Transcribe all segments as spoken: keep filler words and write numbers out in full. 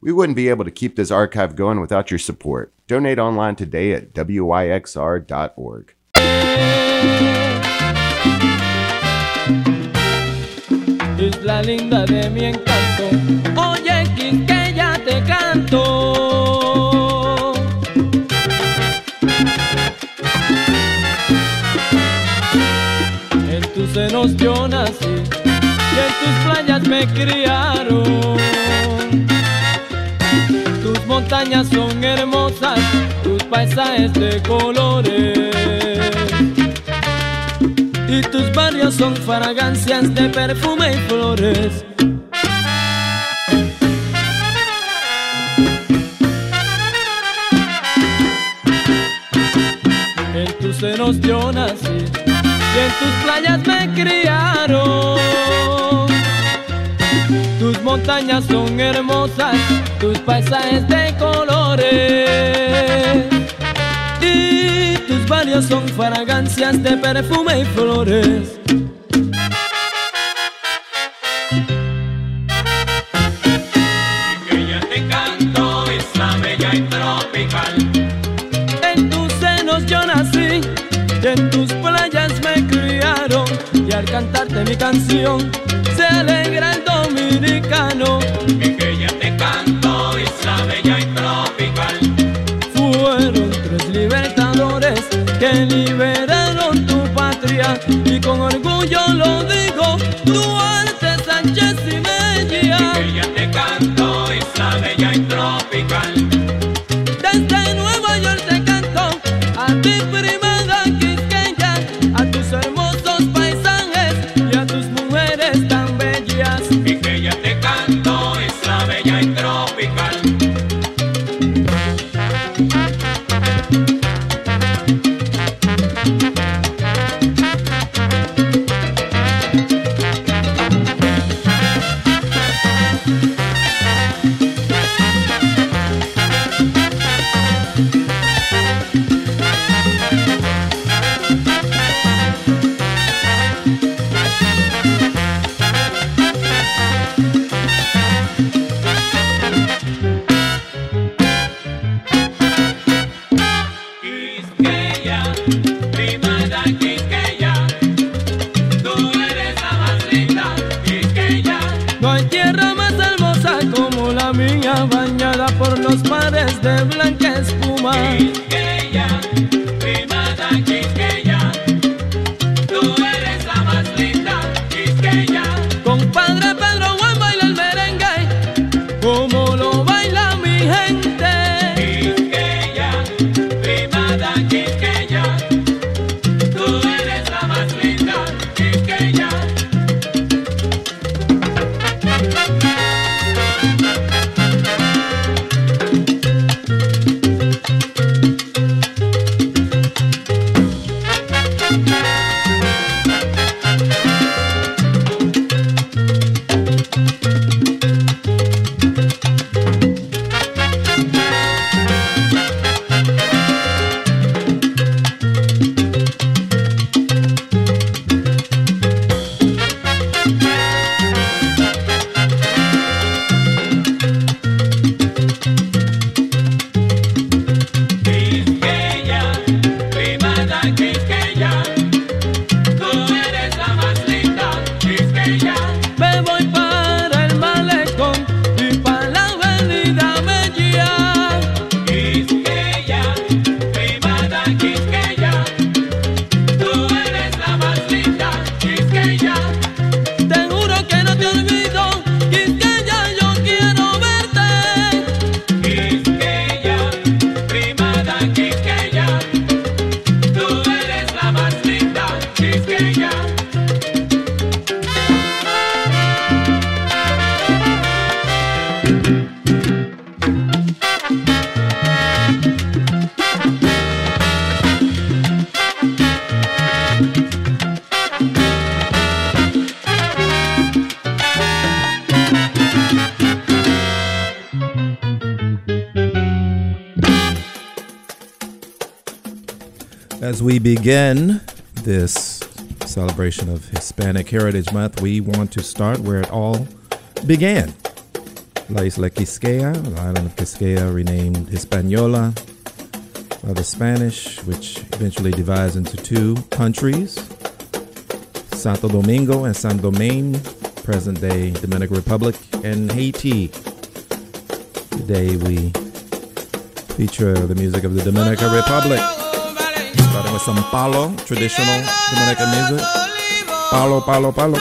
We wouldn't be able to keep this archive going without your support. Donate online today at W Y X R dot org. Isla linda de mi encanto, oye Quisqueya te canto. En tus senos yo nací y en tus playas me criaron. Tus montañas son hermosas, tus paisajes de colores. Y tus barrios son fragancias de perfume y flores. En tus senos yo nací y en tus playas me criaron. Tus montañas son hermosas, tus paisajes de colores. Y tus barrios son fragancias de perfume y flores. Quisqueya te canto, isla bella y tropical. En tus senos yo nací y en tus playas me criaron. Y al cantarte mi canción se alegra el dominicano. Quisqueya te canto, isla bella y tropical. Fueron tres libertadores que liberaron tu patria, y con orgullo lo digo, Duarte, Sánchez y Mella. Quisqueya te canto, isla bella y tropical. Desde Nueva York te canto a ti, primada Quisqueya, a tus hermosos paisajes y a tus mujeres tan bellas. Quisqueya te canto, isla bella y tropical. Quisqueya, primada Quisqueya, tú eres la más linda, Quisqueya. No hay tierra más hermosa como la mía, bañada por los mares de blanca espuma. Quisqueya, primada Quisqueya, tú eres la más linda, Quisqueya. Compadre Pedro Juan baila el merengue como lo baila mi gente. Quisqueya, primada Quisqueya, tú eres la más linda, Quisqueya. Quisqueya, primada Quisqueya, tú eres la más linda, Quisqueya. Me voy para el malecón y para la avenida Mella. Quisqueya, primada Quisqueya, tú eres la más linda, Quisqueya. Te juro que no te olvido, Quisqueya, yo quiero verte. Quisqueya, primada Quisqueya, tú eres la más linda, Quisqueya. As we begin this celebration of Hispanic Heritage Month, we want to start where it all began, La Isla Quisqueya, the island of Quisqueya, renamed Hispaniola by the Spanish, which eventually divides into two countries, Santo Domingo and San Domingue, present-day Dominican Republic, and Haiti. Today we feature the music of the Dominican Republic, starting with some palo, traditional Dominican music. Palo, palo, palo.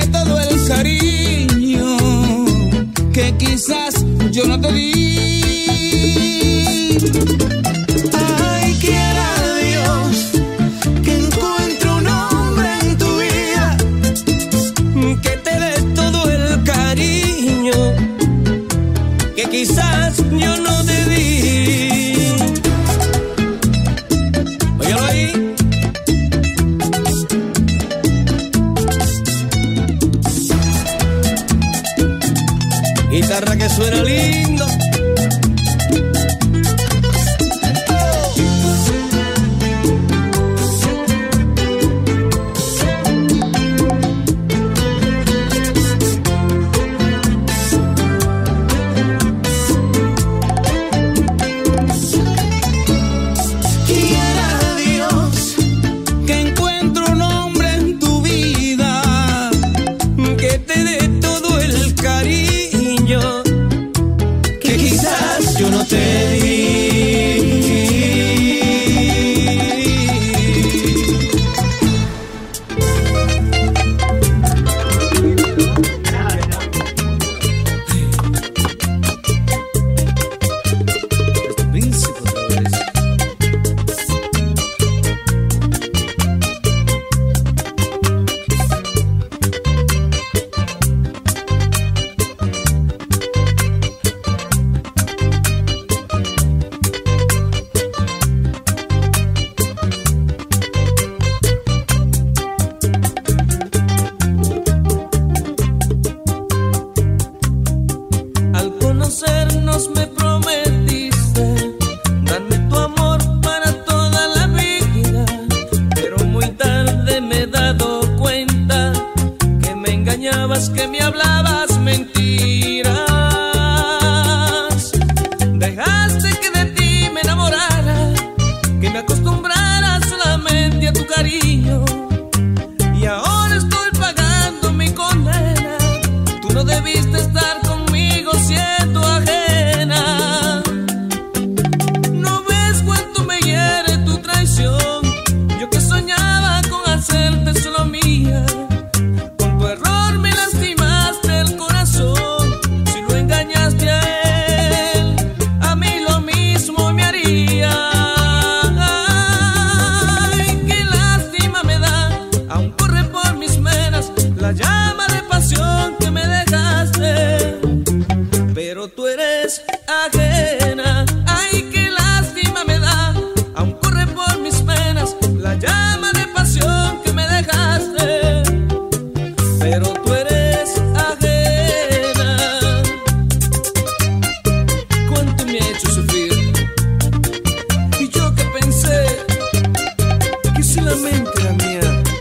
todo el cariño que quizás yo no te di. Ay, quiera Dios que encuentre un hombre en tu vida que te dé todo el cariño que quizás yo no te di. Óyalo ahí. Guitarra que suena lindo. Que me hablabas mentiras, dejaste que de ti me enamorara, que me acostumbrara solamente a tu cariño, y ahora estoy pagando mi condena. Tú no debiste estar conmigo siendo ajena. No ves cuánto me hiere tu traición, yo que soñaba con hacerte solo mía. Tú eres ajena, ay, qué lástima me da, aún corre por mis venas la llama de pasión que me dejaste, pero tú eres ajena. Cuánto me ha hecho sufrir, y yo que pensé que solamente era mía.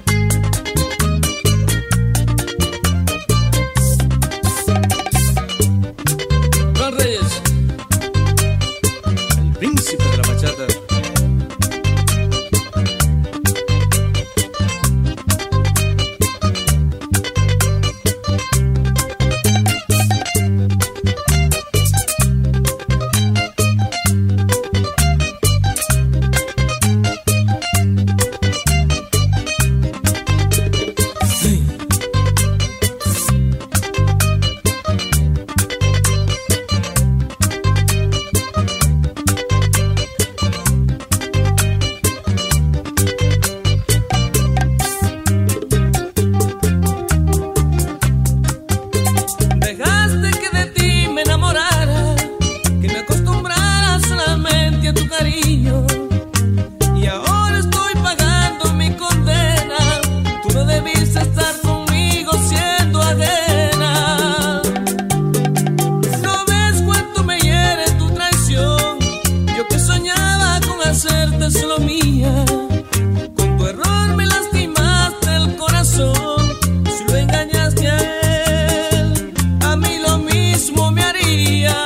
Solo mía, con tu error me lastimaste el corazón. Si lo engañaste a él, a mí lo mismo me haría.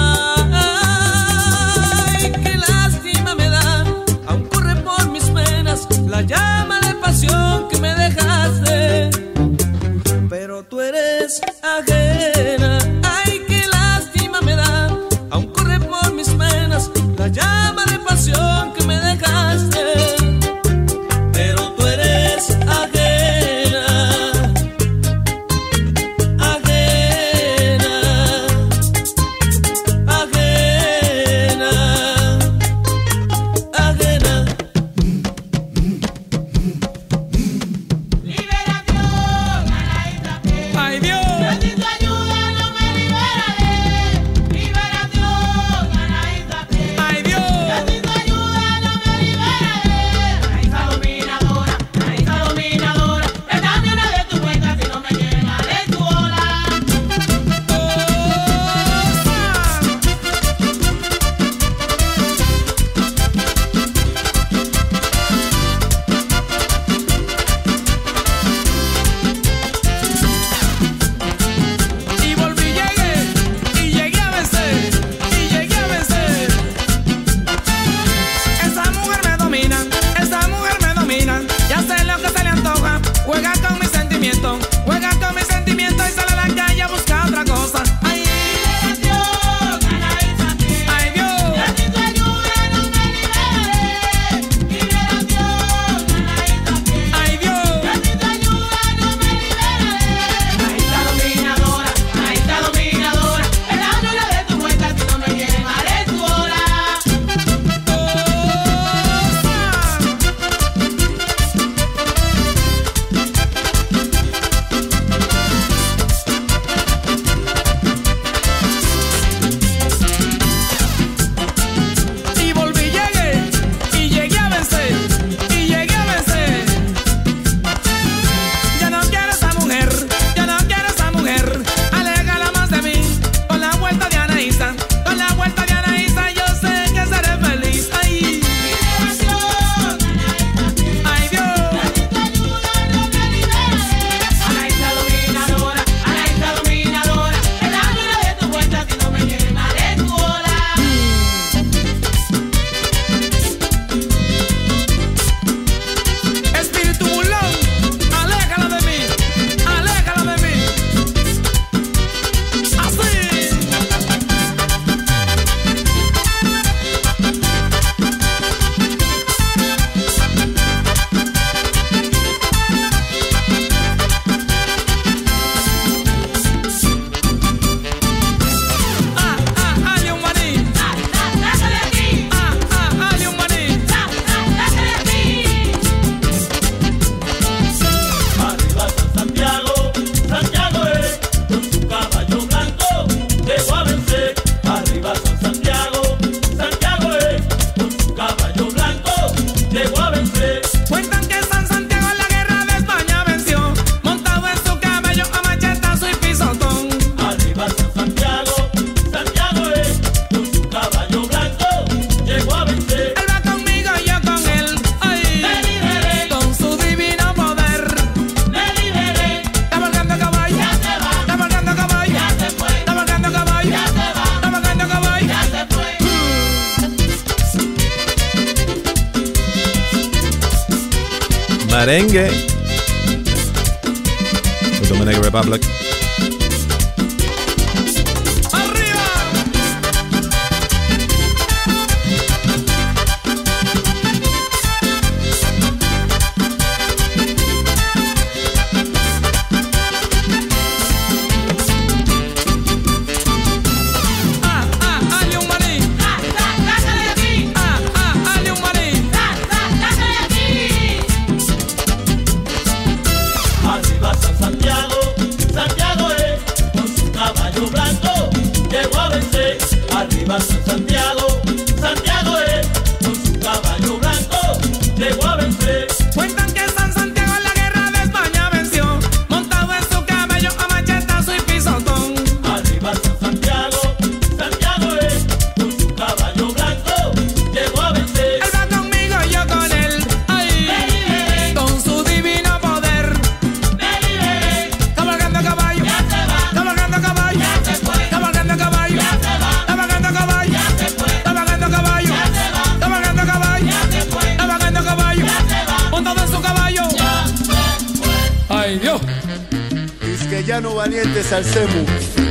Ay, qué lástima me da, aún corre por mis venas la llama de pasión que me dejaste, pero tú eres ajena. Ay, qué lástima me da, aún corre por mis venas la llama de pasión que me dejaste, pero tú eres ajena. Marengue, the Dominican Republic. Santiago, Santiago es, con su caballo blanco, llegó a vencer. Cuentan que San Santiago en la guerra de España venció, montado en su caballo a machetazo y pisotón. Arriba San Santiago, Santiago es, con su caballo blanco, llegó a vencer. Él va conmigo y yo con él, ay, con su divino poder. Cabalgando caballo, cabalgando caballo, cabalgando caballo, cabalgando caballo. Cabalgando caballo, cabalgando caballo, cabalgando caballo, montado en su caballo. Ay Dios. Quisqueyano valientes alcemos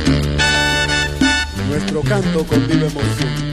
nuestro canto con viva emoción.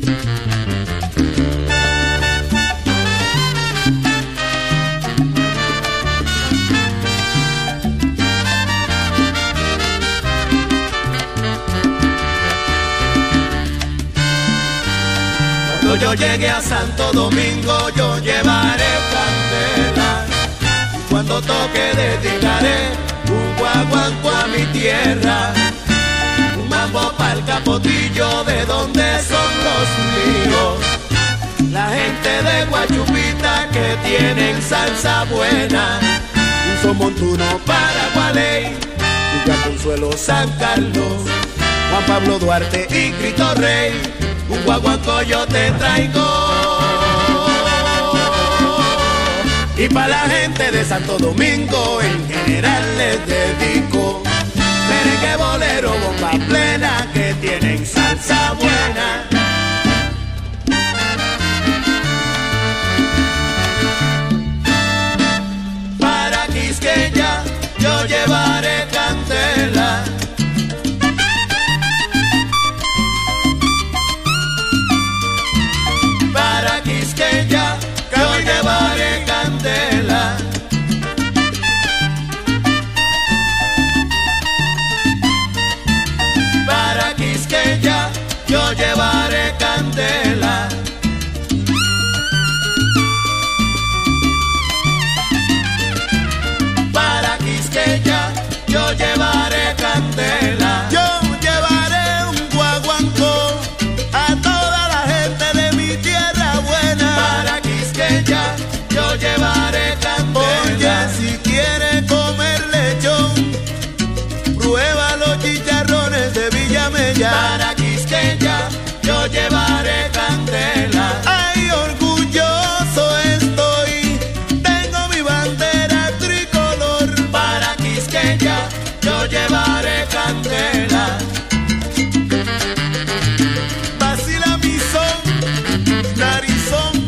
Cuando yo llegue a Santo Domingo yo llevaré candela, y cuando toque dedicaré un guaguanco a mi tierra, un mambo pa'l capotillo de donde son los míos, la gente de Guachupita que tienen salsa buena, Un son montuno para Gualey, Villa Consuelo, San Carlos, Juan Pablo Duarte y Cristo Rey, un guaguanco yo te traigo. Y para la gente de Santo Domingo en general les dedico merengue, bolero, bomba plena que tienen salsa buena. Para Quisqueya yo llevaré candela, para Quisqueya yo llevaré candela, para Quisqueya yo llevaré candela, para Quisqueya yo llevaré candela. Yo llevaré un guaguancó a toda la gente de mi tierra buena. Para Quisqueya yo llevaré candela. Oye, si quiere comer lechón, prueba los chicharrones de Villamella. Para Quisqueya yo llevaré candela. Ay, orgulloso estoy, tengo mi bandera tricolor. Para Quisqueya yo llevaré candela. Vacila mi son, narizón.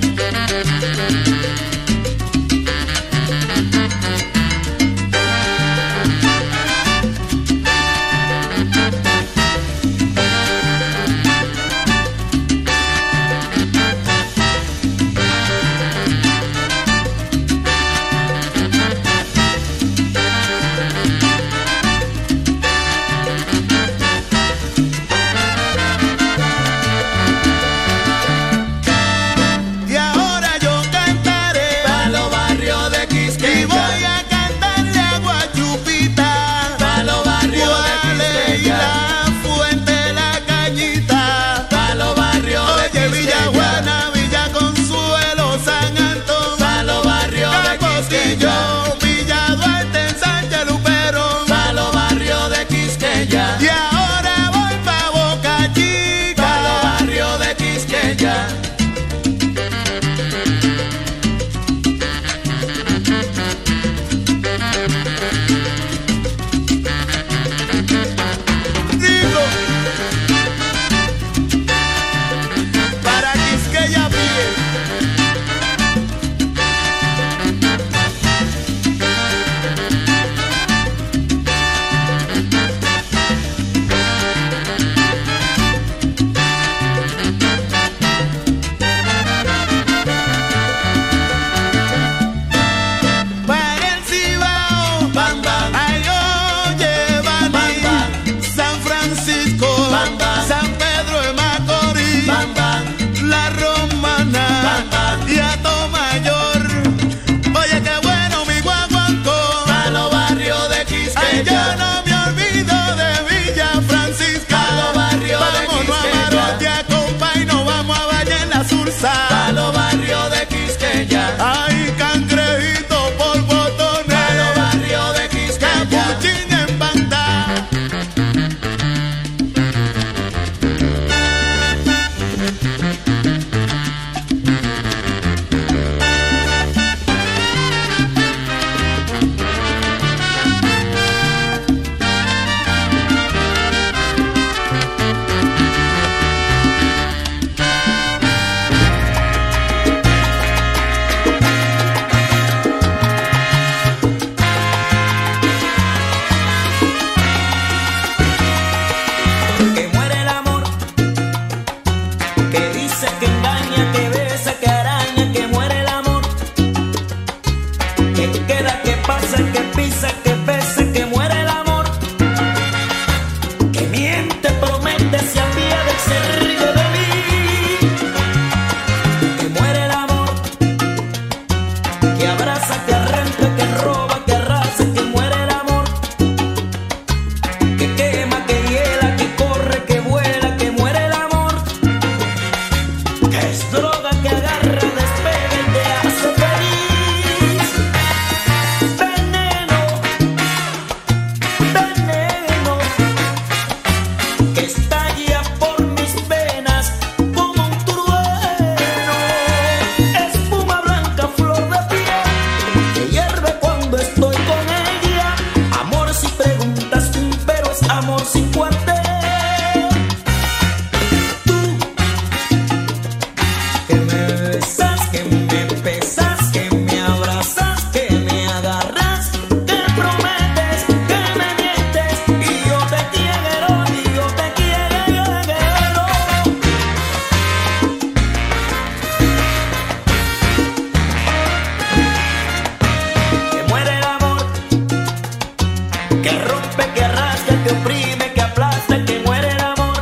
oprime, que aplasta, que muere el amor,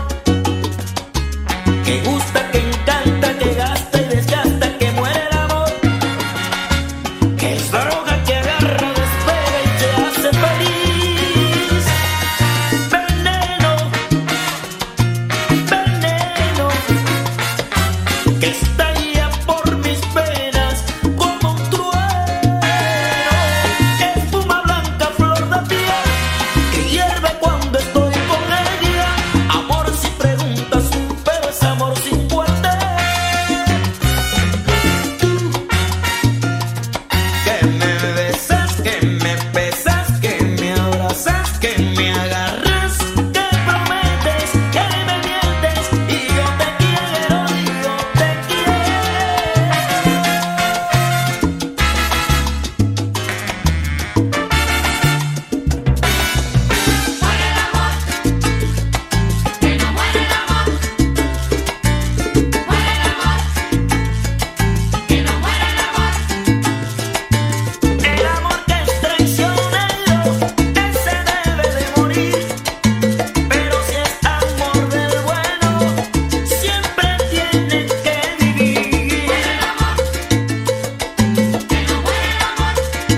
que gusta, que encanta, que gasta y desgasta, que muere el amor, que es droga, que agarra, despega y te hace feliz. Veneno, veneno, que estalla por mis venas como un trueno, espuma blanca, flor de piel, que hierve cuando estoy con ella. Amor sin preguntas, pero es amor sin cuartel. Que me besas, que me besas, que me abrazas, que me agarras, que prometes, que me mientes, y yo te quiero, y yo te quiero. El amor que es traicionero, ese debe de morir. Pero si es amor del bueno, siempre tiene que vivir. El amor que no muere, el amor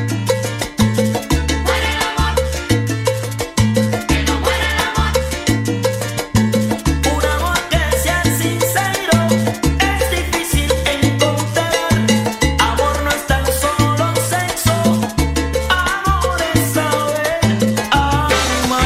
muere, el amor que no muere, el amor. Un amor que sea sincero es difícil encontrar. Amor no es tan solo sexo, amor es saber amar.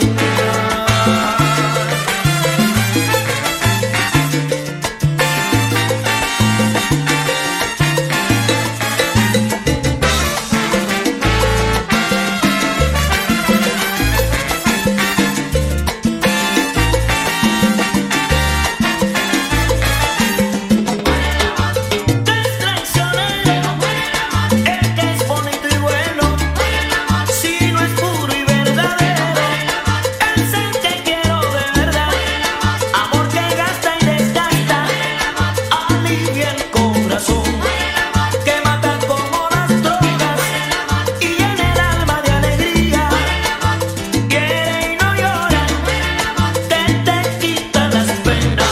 Es traicionero, el que es bonito y bueno, si no es puro y verdadero, es el que quiero de verdad. Amor que gasta y desgasta, alivia el corazón, que mata como las drogas y llena el alma de alegría. Quiere y no llora, que te quita las penas.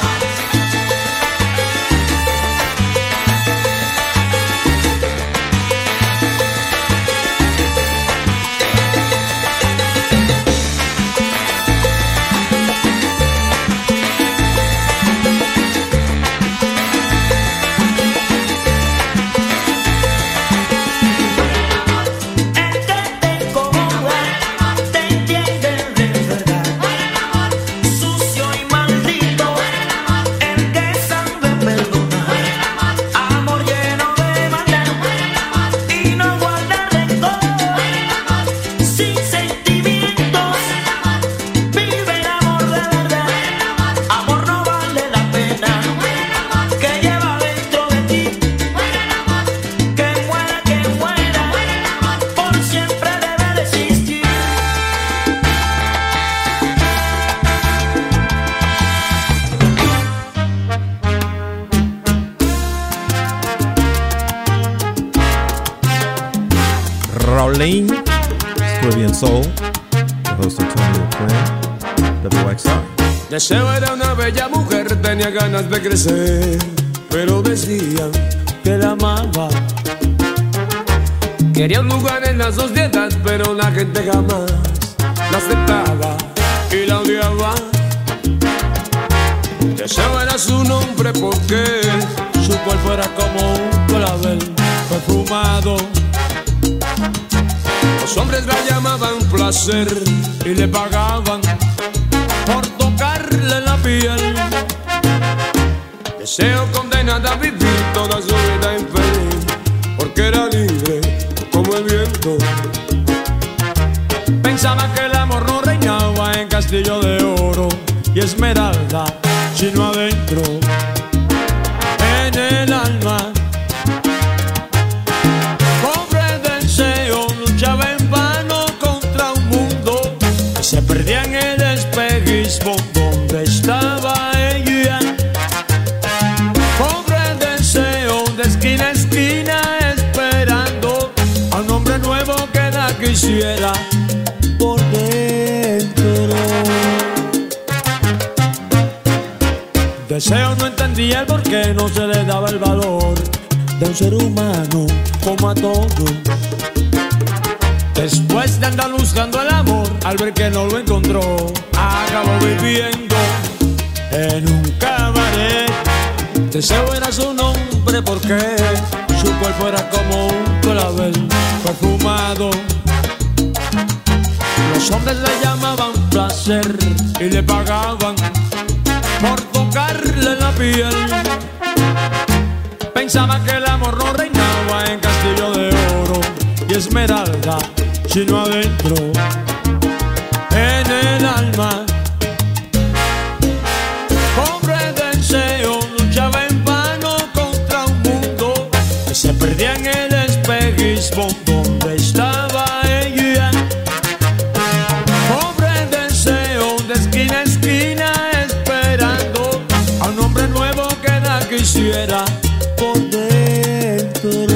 El que te incomoda, te entiende de verdad. Sucio y maldito, el que sabe perdonar. Amor lleno de maldad y no guarda rencor. Sin sentimientos, vive el amor de verdad. Amor no vale la pena, que lleva dentro de ti. Que muera, que muera, por siempre debe de existir. Raulín, Caribbean Soul, the host Antonio Clan, W X R. Deseo era una bella mujer, tenía ganas de crecer, pero decían que la amaba. Quería un lugar en la sociedad, pero la gente jamás la aceptaba y la odiaba. Deseo era su nombre porque su cuerpo era como un clavel perfumado. Los hombres la llamaban placer y le pagaban por tocarle la piel. Deseo condenada a vivir toda su vida infeliz, porque era libre como el viento. Pensaba que el amor no reinaba en castillo de oro y esmeralda, sino adentro, en el alma. Pobre deseo, luchaba en vano contra un mundo que se perdía en el espejismo donde estaba ella. Pobre deseo, de esquina a esquina esperando a un hombre nuevo que la quisiera por dentro. Deseo no entendía el por qué no se le daba el valor de un ser humano como a todos. Después de andar buscando el amor, al ver que no lo encontró, acabó viviendo en un cabaret. Deseo era su nombre porque su cuerpo era como un clavel perfumado. Los hombres le llamaban placer y le pagaban por tocarle la piel. Pensaba que el amor no reinaba en castillo de oro y esmeralda, sino adentro, en el alma. Pobre deseo, luchaba en vano contra un mundo que se perdía en el espejismo donde estaba ella. Pobre deseo, de esquina a esquina esperando a un hombre nuevo que la quisiera por dentro.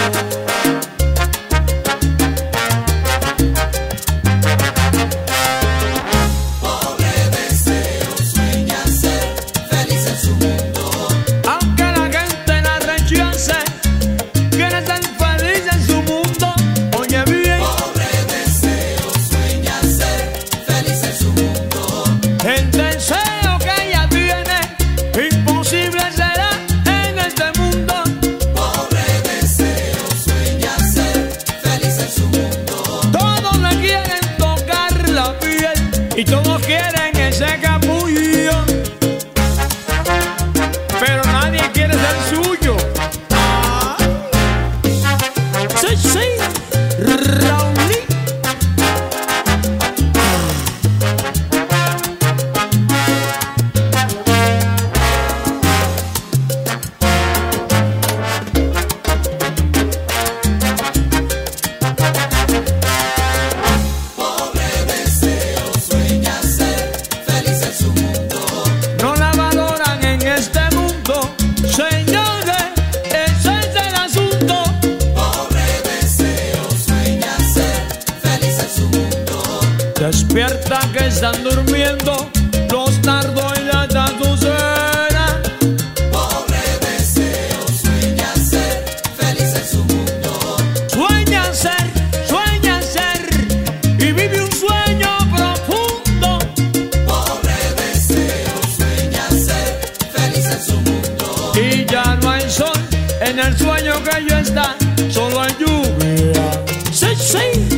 Y todos quieren ese capullo, pero nadie quiere ser suyo. Ah. Sí, sí, Raulí. Despierta que están durmiendo los nardos y las azucenas. Pobre deseo, sueña ser feliz en su mundo. Sueña ser, sueña ser y vive un sueño profundo. Pobre deseo, sueña ser feliz en su mundo. Y ya no hay sol en el sueño que yo está, solo hay lluvia. Sí, sí.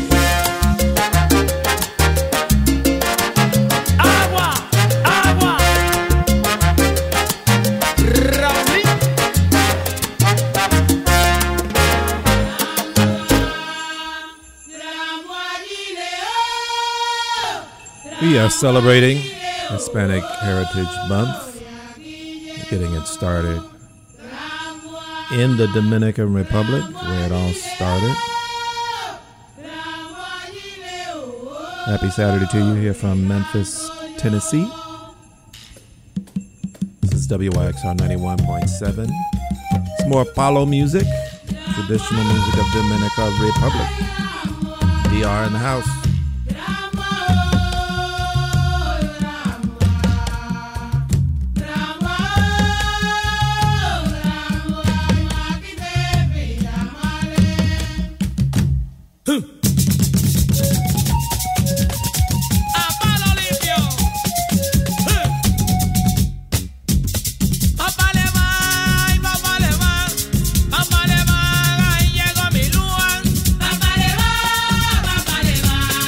We are celebrating Hispanic Heritage Month, getting it started in the Dominican Republic, where it all started. Happy Saturday to you here from Memphis, Tennessee. This is W Y X R ninety-one point seven. It's more Apollo music, traditional music of Dominican Republic. D R in the house. Papá le va,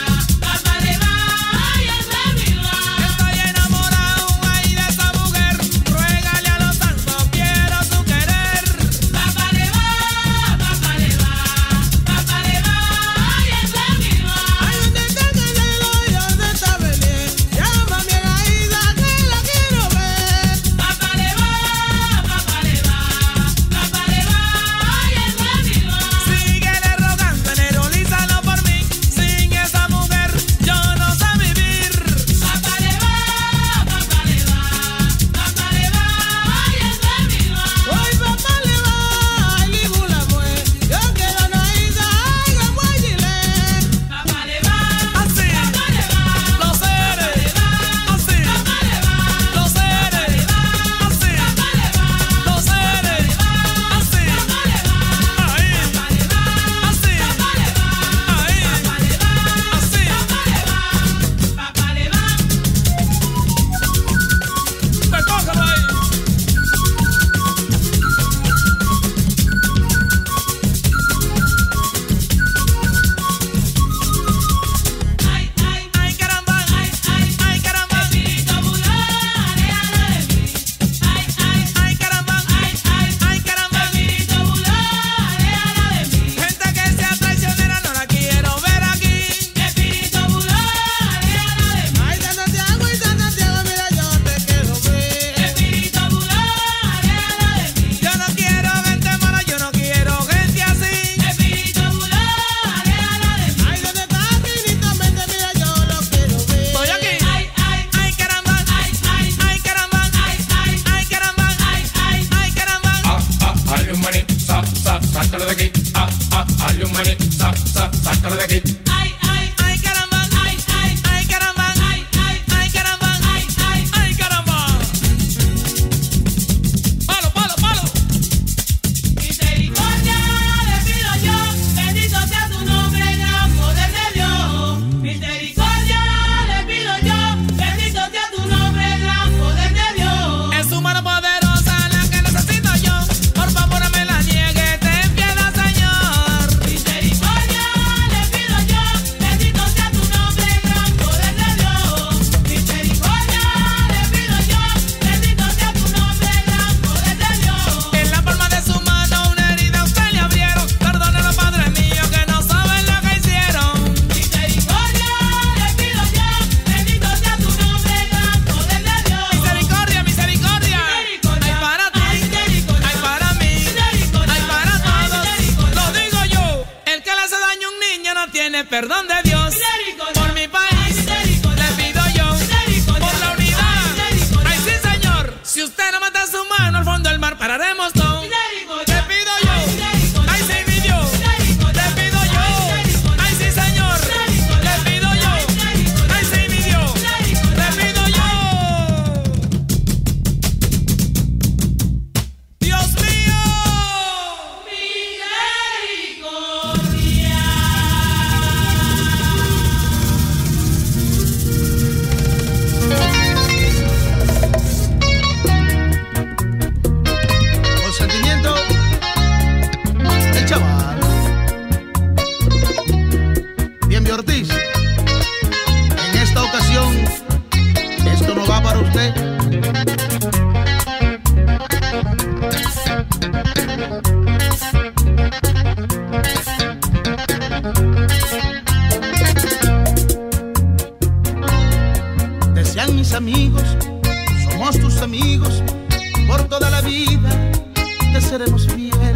Oigan mis amigos, somos tus amigos, por toda la vida te seremos fiel.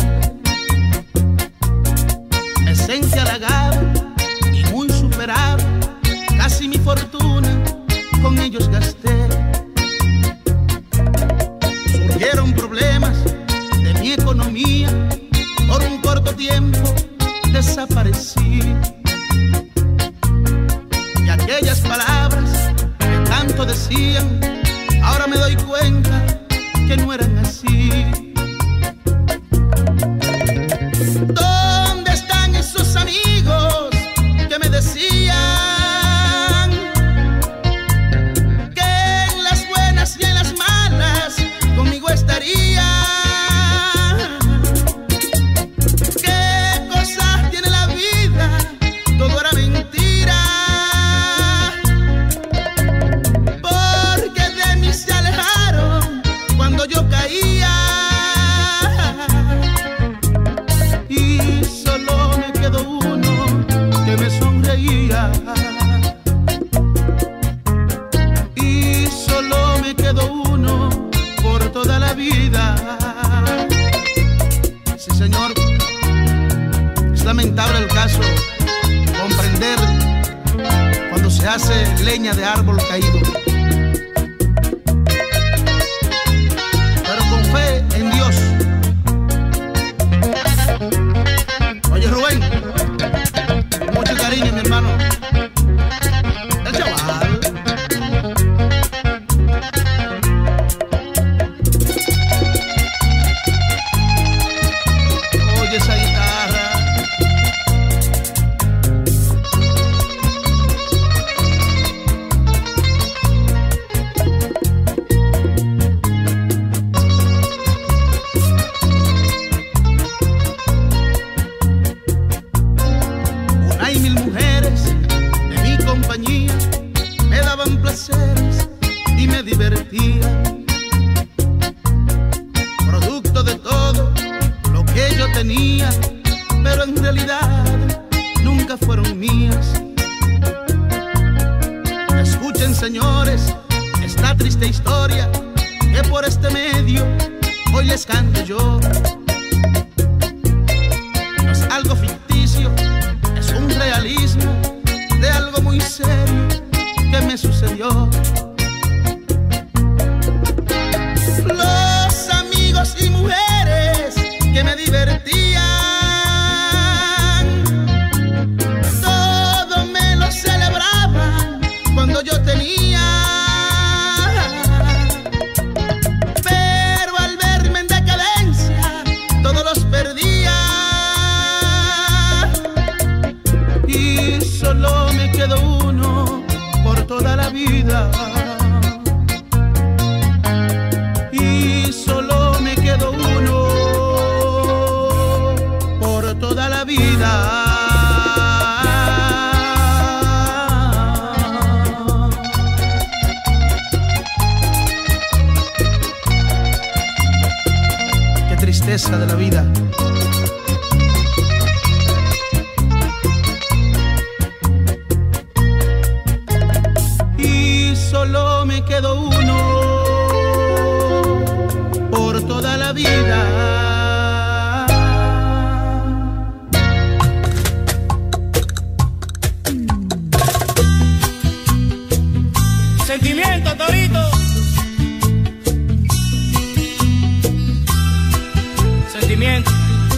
Me sentí halagado y muy superado, casi mi fortuna con ellos gasté. Surgieron problemas de mi economía, por un corto tiempo desaparecí. Y aquellas palabras que tanto decían, ahora me doy cuenta que no eran así. ¿Dónde están esos amigos que me decían que en las buenas y en las malas conmigo estarían? ¿Qué cosas tiene la vida? Todo era mentira, porque de mí se alejaron cuando yo caía, y solo me quedó uno que me sonreía, y solo me quedó uno por toda la vida. Sí, señor, es lamentable el caso, comprender cuando se hace leña de árbol caído. Pero con fe en Dios. Oye, Rubén, con mucho cariño, mi hermano. El chaval. Oye esa guitarra. Una y mil mujeres de mi compañía me daban placeres y me divertían. Producto de todo lo que yo tenía, pero en realidad nunca fueron mías. Escuchen, señores, esta triste historia que por este medio hoy les canto yo. No es algo ficticio, es un realismo de algo muy serio que me sucedió. Los amigos y mujeres que me divertían, todo me lo celebraban cuando yo tenía, pero al verme en decadencia todos los perdía, y solo me quedó uno por toda la vida, y solo me quedó uno por toda la vida. Qué tristeza de la vida. Y solo me quedó uno por toda la vida. Sentimiento, Torito. Sentimiento.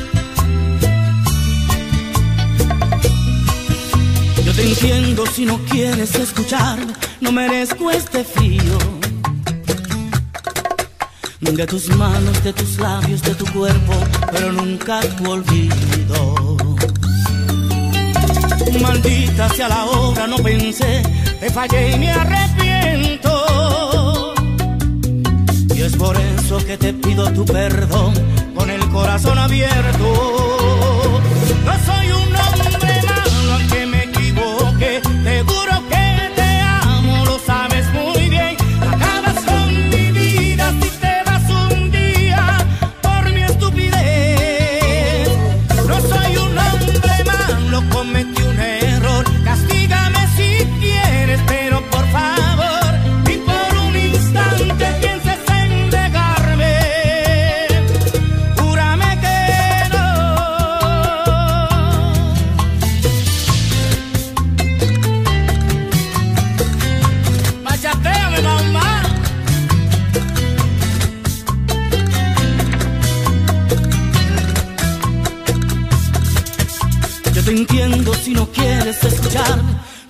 Yo te entiendo si no quieres escucharme, no merezco este frío. De tus manos, de tus labios, de tu cuerpo, pero nunca tu olvido. Maldita sea la hora, no pensé, te fallé y me arrepiento. Y es por eso que te pido tu perdón con el corazón abierto. No soy un hombre malo, aunque me equivoque, te juro que te amo, lo sabes muy bien. Acabas con mi vida si te vas un día por mi estupidez. No soy un hombre malo, cometí un error, castígame si quieres, pero por favor,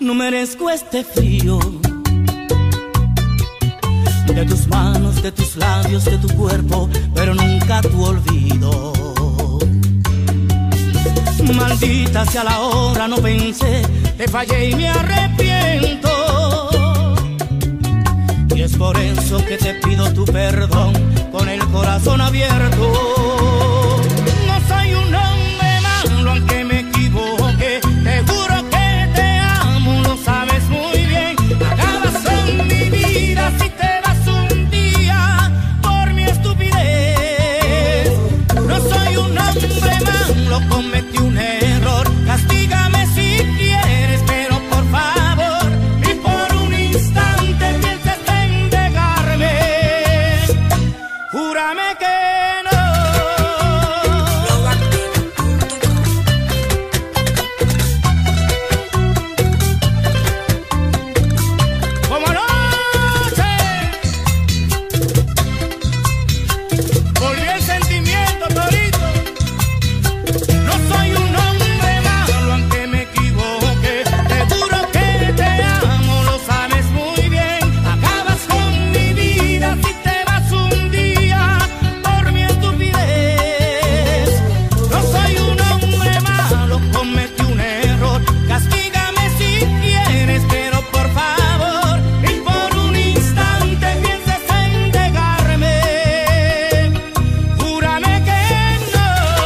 no merezco este frío de tus manos, de tus labios, de tu cuerpo, pero nunca tu olvido. Maldita sea la hora, no pensé, te fallé y me arrepiento. Y es por eso que te pido tu perdón con el corazón abierto. No soy un hombre malo aunque me equivoque, te juro que te amo, lo sabes muy bien. Acabas con mi vida si te vas un día por mi estupidez. No soy un hombre malo, cometí un error, castígame si quieres, pero por favor, ni por un instante pienses en dejarme. Júrame que no. Como anoche volvió el sentimiento, Torito. No soy un hombre malo aunque me equivoque, te juro que te amo, lo sabes muy bien. Acabas con mi vida si te vas un día por mi estupidez. No soy un hombre malo, cometí un error, castígame si quieres, pero por favor, ni por un instante pienses en dejarme. Júrame que no.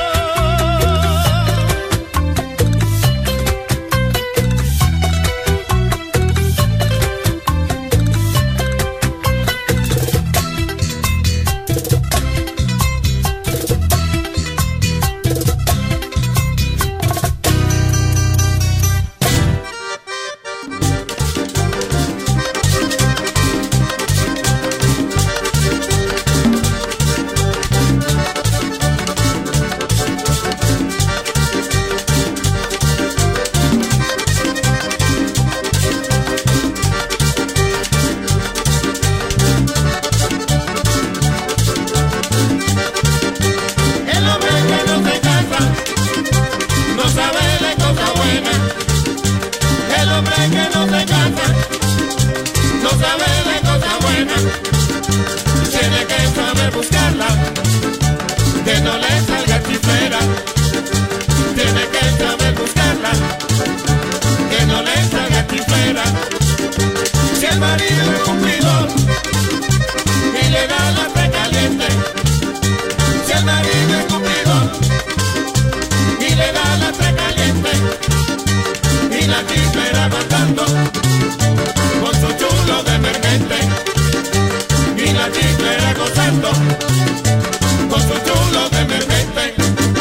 El hombre que no se cansa no sabe de cosa buena. El hombre que no se cansa no sabe de cosa buena. Tiene que saber buscarla, que no le salga chiflera. Tiene que saber buscarla, que no le salga chiflera. Si el marido es cumplidor y le da la fe caliente, si el marido es cumplidor y le da la fe caliente, y la chiflera aguantando con su chulo de emergente, y la chiflera gozando con su chulo de emergente.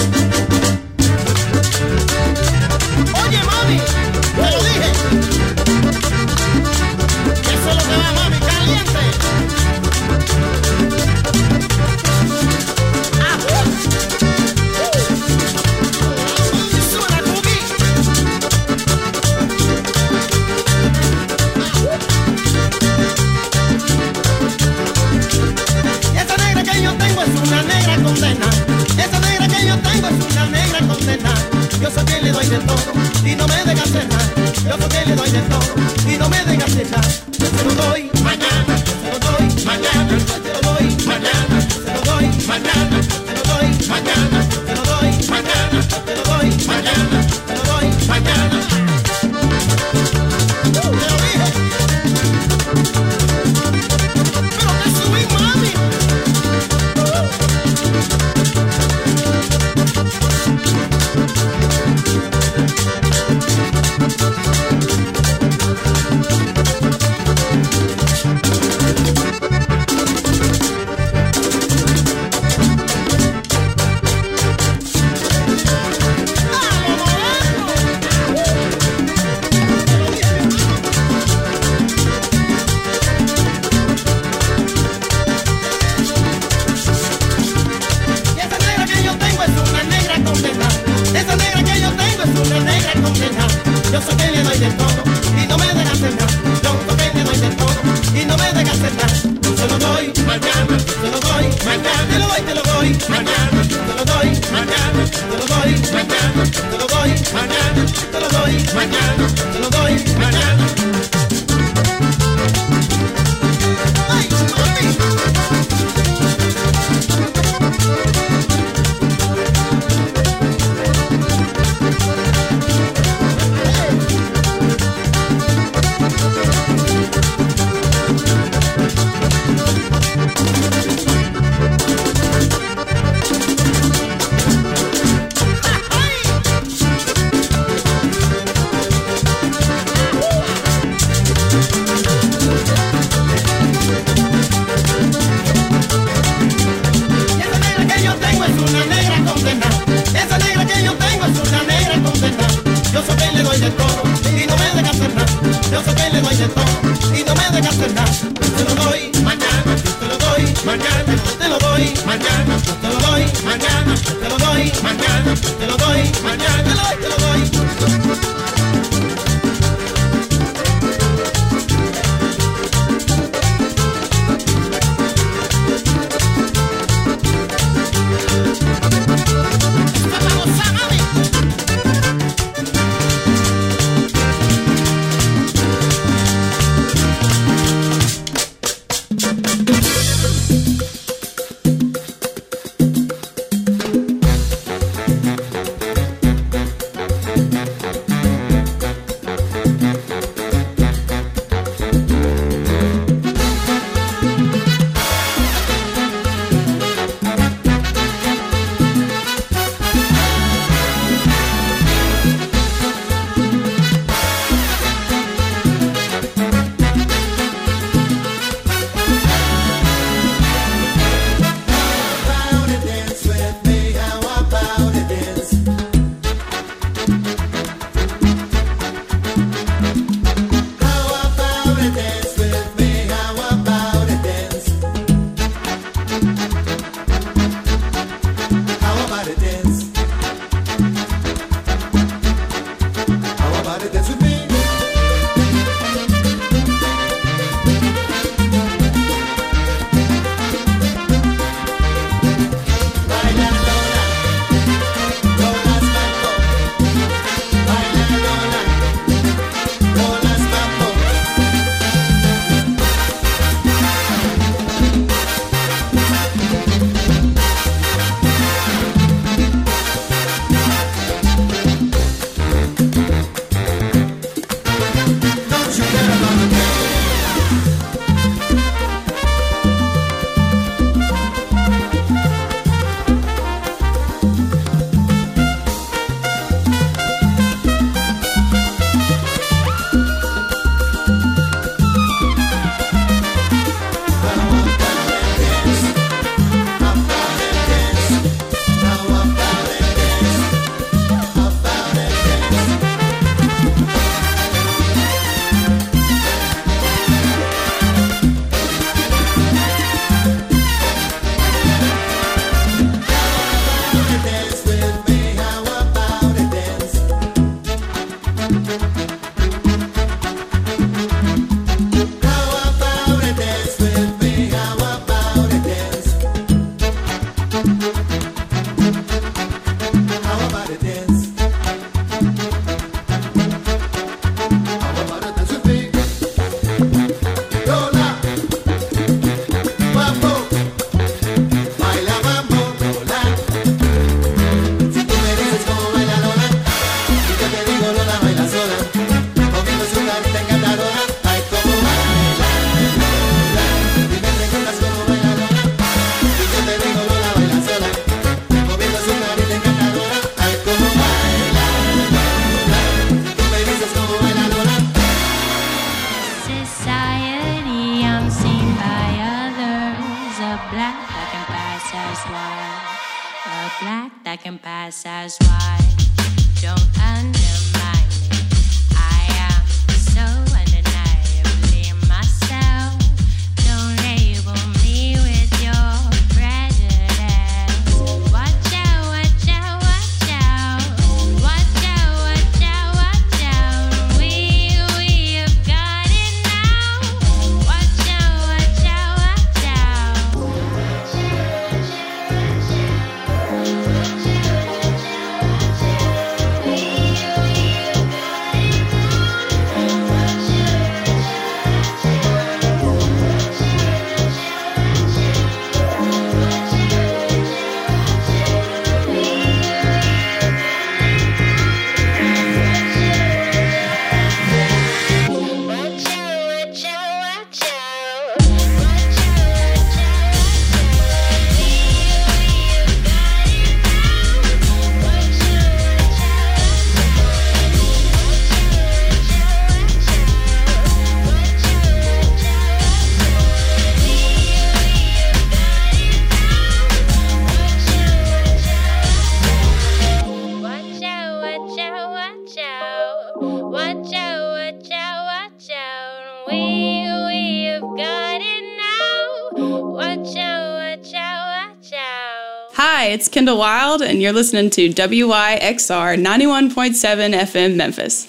Oye, mami, te lo dije. Eso es lo que va, mami, caliente. Ajú. Suena cookie. Esa negra que yo tengo es una negra condena. Esa negra que yo tengo es una negra condena. Yo soy quien le doy de todo y no me deja hacer nada. Yo soy quien le doy de todo y no me deja hacer nada. Yo se lo doy mañana, se lo doy mañana, se lo doy mañana, se lo doy mañana, se lo doy mañana, se lo doy mañana, se lo doy mañana, se lo doy mañana. Te lo dije. Pero te subí, mami. Yo soy quien le doy de todo y no me deja hacer nada. Yo soy quien le doy de todo y no me deja hacer nada. Se lo doy mañana, se lo doy mañana, te lo doy, te lo doy mañana, te lo doy mañana, te lo doy mañana, te lo doy mañana, te lo doy mañana, te lo doy mañana. te lo doy, mañana yo te lo doy, mañana yo te lo doy, mañana yo te lo doy, mañana yo te lo doy, mañana yo te lo doy, mañana te lo doy, te lo doy. We Hi, it's Kendall Wild, and you're listening to W Y X R ninety-one point seven F M Memphis.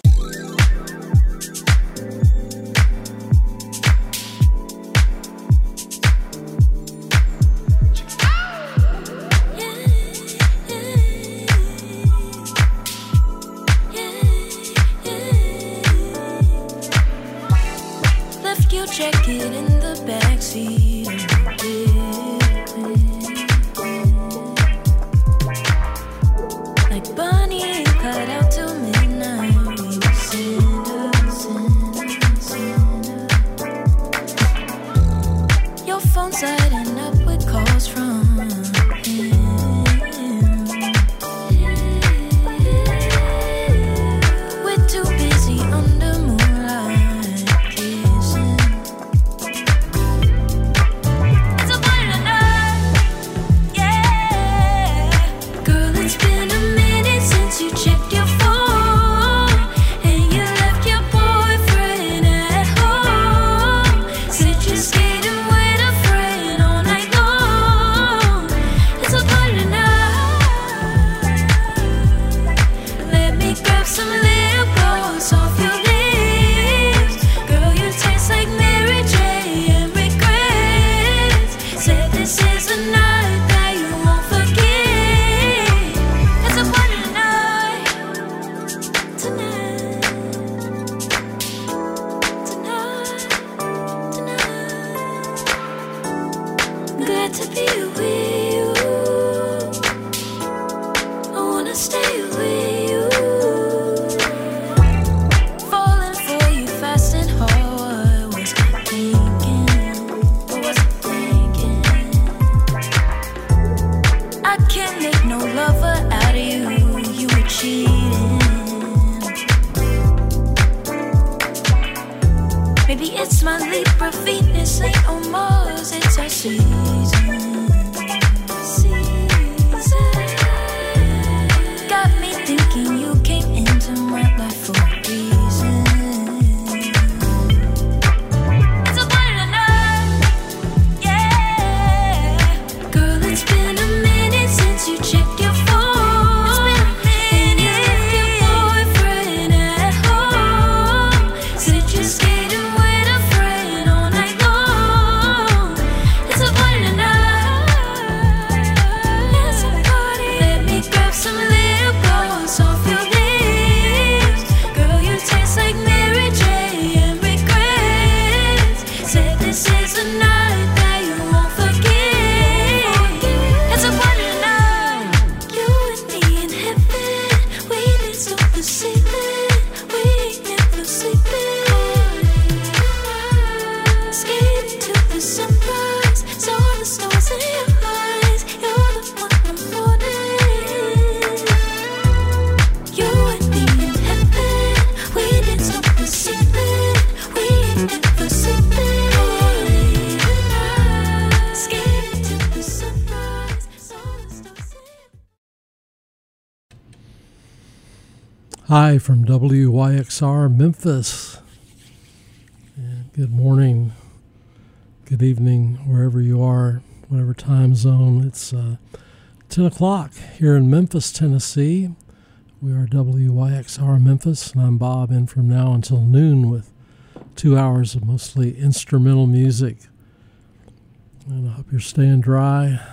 Left your jacket in the backseat. Like Bonnie and Clyde out till midnight. We were sinners, sinners, sinners. Your phone's lighting up with calls from him. We're too busy under moonlight kissing. It's a final night, yeah. Girl, it's been a minute since you checked your phone, and you left your boyfriend at home. Said you're skating with a friend all night long. It's a final night. Let me grab some lip gloss off your lips. Girl, you taste like Mary J. and regrets. Said this is a night that you won't forget. It's a final night. Tonight. Tonight. Tonight. Glad to be with you. I wanna stay with you. Falling for you fast and hard. What was I thinking? What was I thinking? I can't make no lover out of you. You were cheating. Maybe it's my Libra, Venus ain't on Mars. It's our season. Season. Got me thinking you came into my life for a reason. It's a final night, yeah. Girl, it's been a minute since you checked your phone. It's been a minute. And you left your boyfriend at home. Said you're skating with a friend all night long. It's a final night. It's a party. Let me grab some lip gloss off your lips. Girl, you taste like Mary J. and regrets. Said this is a night that you won't forget. It's a final night. You and me in heaven. We didn't stop the ceiling. We ain't never sleeping. Skating to the sunrise. Saw the stars in your eyes. You're the one I'm wanting. You and me in heaven. We didn't stop the ceiling. We ain't never sleeping. Skating to the sunrise. Saw the stars in your Hi from W Y X R Memphis. And good morning, good evening, wherever you are, whatever time zone. It's uh, ten o'clock here in Memphis, Tennessee. We are W Y X R Memphis, and I'm Bob, in from now until noon with two hours of mostly instrumental music. And I hope you're staying dry,